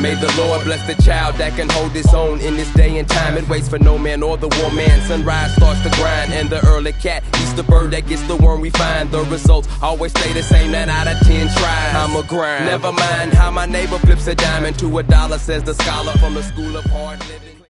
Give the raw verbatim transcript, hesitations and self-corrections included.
May the Lord bless the child that can hold his own in this day and time. It waits for no man or the woman. Sunrise starts to grind, and the early cat eats the bird that gets the worm we find. The results always stay the same, nine out of ten tries. I'm a grind. Never mind how my neighbor flips a dime into a dollar, says the scholar from the school of hard living.